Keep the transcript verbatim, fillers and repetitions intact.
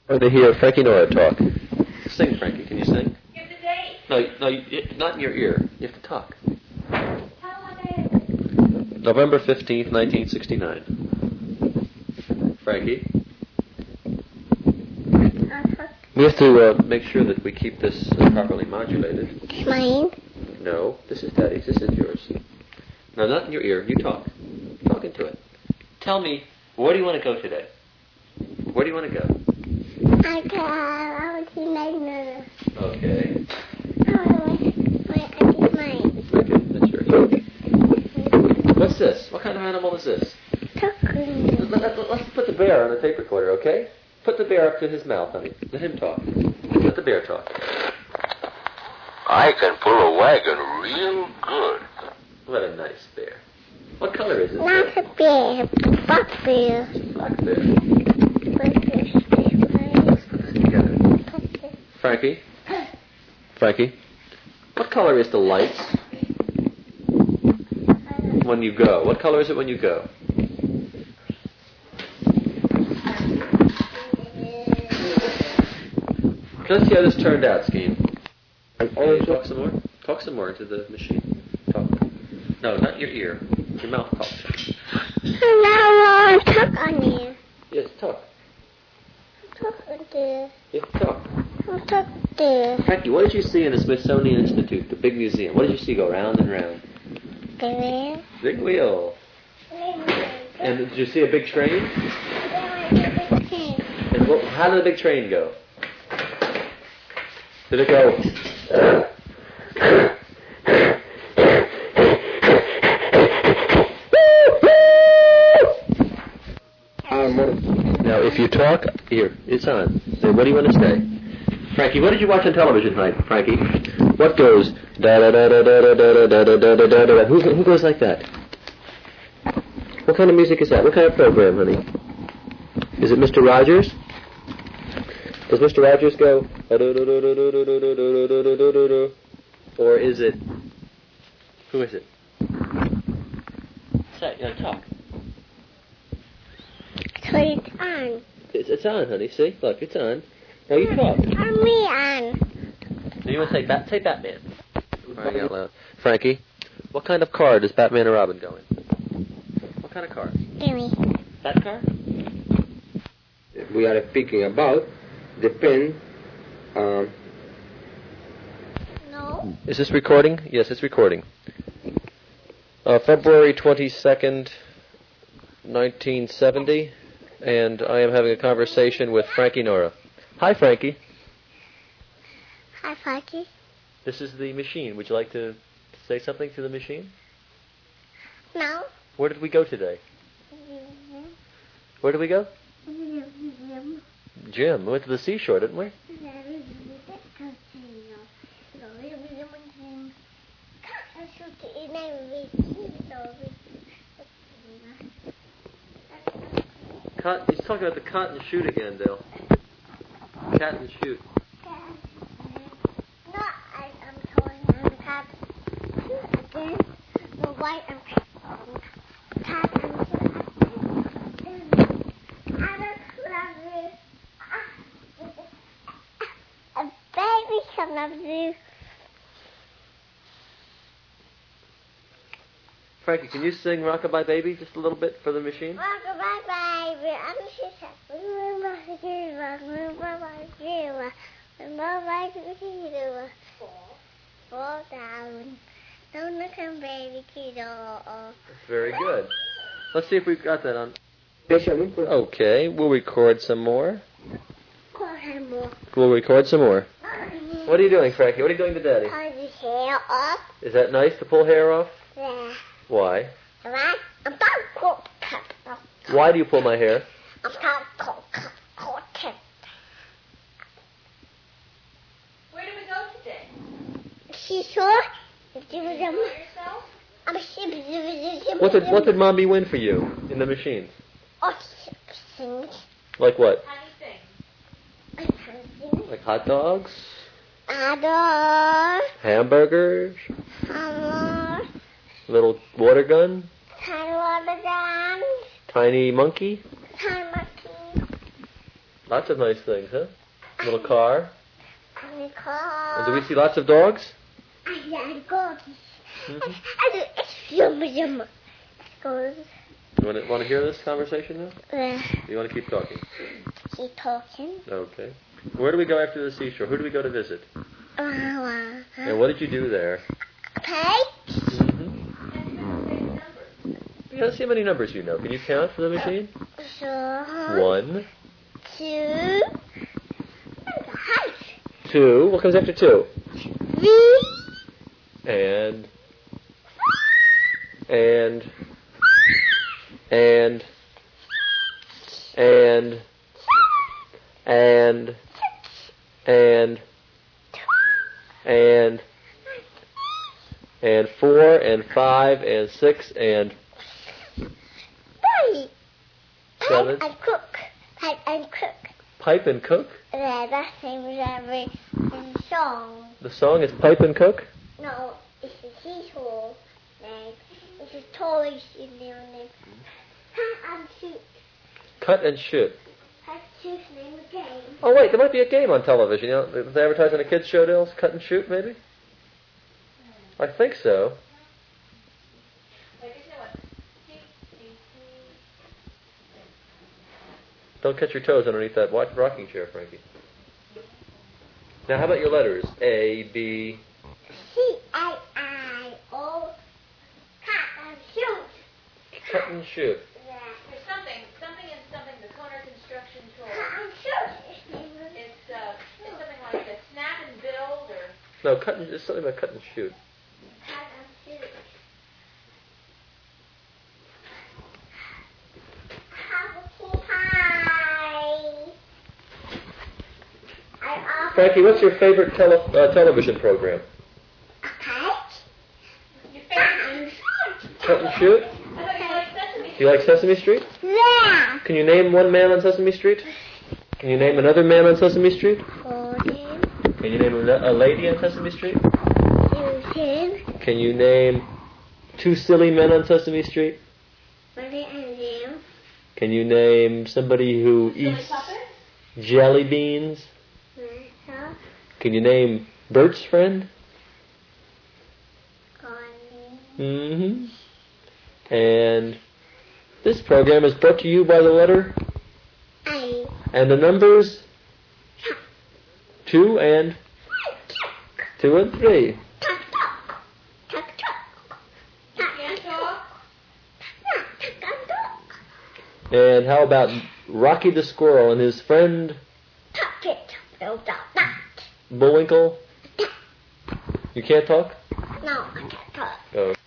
Or to hear Frankie Nora talk. Sing, Frankie. Can you sing? Give the date. No, no, you, not in your ear. You have to talk. Tell what day it is. November fifteenth, nineteen sixty-nine. Frankie? We have to uh, make sure that we keep this uh, properly modulated. Mine? No, this is Daddy's. This is yours. No, not in your ear. You talk. Talk into it. Tell me, where do you want to go today? Where do you want to go? I go, I want to see my mother. Okay. Oh, wait, I think mine. Okay, that's yours. What's this? What kind of animal is this? Talking. Let, let, let's put the bear on the tape recorder, okay? Put the bear up to his mouth, honey. Let him talk. Let the bear talk. I can pull a wagon real good. What a nice bear. What color is it? Not a bear, a black bear. It's a black bear. Black bear. Let's put this together. Frankie? Frankie? What color is the lights when you go? What color is it when you go? Let's see how this turned out, Skeen. Can you talk some more? Talk some more into the machine. Talk. No, not your ear. Your mouth talks. I want to talk on you. Yes, talk. Talk on you. Yes, talk. I'll talk to you. Frankie, what did you see in the Smithsonian Institute, the big museum? What did you see go round and round? The wheel. Big wheel. And did you see a big train? And what, how did the big train go? Did it go? Now, if you talk, here, it's on. Then what do you want to say? Frankie, what did you watch on television tonight, Frankie? What goes da da da da da da da da da da da da da? Who who goes like that? What kind of music is that? What kind of program, honey? Is it Mister Rogers? Does Mister Rogers go? Or is it? Who is it? Say, you know, talk. So it's on. It's, it's on, honey. See, look, it's on. Now you talk. On me on. Do you want to say bat? Say Batman. Crying out loud. Frankie, what kind of car does Batman and Robin go in? What kind of car? Gimme. That car? We are speaking about the pen. Um, No. Is this recording? Yes, it's recording. Uh, February twenty-second, nineteen seventy, and I am having a conversation with Frankie Nora. Hi, Frankie. Hi, Frankie. This is the machine. Would you like to say something to the machine? No. Where did we go today? Where did we go? Gym. We went to the seashore, didn't we? Cut. He's talking about the cut and shoot again, Dale. Cat and shoot. No, I, I'm telling you the cat shoot again. The white and cat and shoot. I don't love you. A baby can love you. Frankie, can you sing Rockabye Baby just a little bit for the machine? Rockabye baby, I'm fall down. Don't look at baby kiddo. That's very good. Let's see if we've got that on. Okay, we'll record some more. We'll record some more. What are you doing, Frankie? What are you doing to Daddy? Pull the hair off. Is that nice to pull hair off? Yeah. Why? Right? I'm not cool cut. Why do you pull my hair? I'm not cool cut. Cool cut. Where did we go today? She saw. Did you enjoy yourself? I'm What did what did Mommy win for you in the machine? Oh, things. Like what? How do you sing? Like hot dogs? Ador. Hamburgers? Hammer. Little water gun? Tiny water gun. Tiny monkey? Tiny monkey. Lots of nice things, huh? Little car. And the car. And do we see lots of dogs? And the dogs. Mhm. And it's yum yum. Goes. You want to want to hear this conversation now? Uh, You want to keep talking? keep talking. Okay. Where do we go after the seashore? Who do we go to visit? Uh, And what did you do there? okay. Mm-hmm. Yeah, let's see how many numbers you know. Can you count for the machine? So. One, Two. two. What comes after two? Three. And and and and and and and and four and five and six and Three. seven. Pipe and cook. Pipe and cook. Pipe and cook. Yeah, that same as every in song. The song is Pipe and Cook. No, it's a seashore name. It's a toy in their name. Cat and shoot. Cut and shoot. Cat and shoot name a game. Oh wait, there might be a game on television. You know, they advertise on a kids show deals. Cut and shoot, maybe. I think so. Don't catch your toes underneath that watch rocking chair, Frankie. Now, how about your letters? A, B. C I I O. Cat and shoot. Cut and shoot. Yeah. There's something, something in something, the Koner construction tool. Cat and shoot. Its name is It's, uh, it's something like a snap and build or... No, cut and, it's something about cut and shoot. cat and shoot. Apple pie. I offer Frankie, what's your favorite tele, uh, television program? a kite. Your Cat favorite... and shoot. Cut and shoot? I thought you liked Sesame Do you like Sesame Street? Yeah. Can you name one man on Sesame Street? Can you name another man on Sesame Street? Fourteen. Can you name a, a lady on Sesame Street? Fifteen. Can you name two silly men on Sesame Street? Twenty and zero. Can you name somebody who Silly eats puppets? jelly beans? Myself. Can you name Bert's friend? Connie. Mm-hmm. And this program is brought to you by the letter I. and the numbers two and two and three. Tuck tuck. Tuck tuck. Tuck Can't talk? tuck tuck tuck. And how about Rocky the Squirrel and his friend Tuck it. Build up that. Bullwinkle? You can't talk? No, I can't talk. Oh.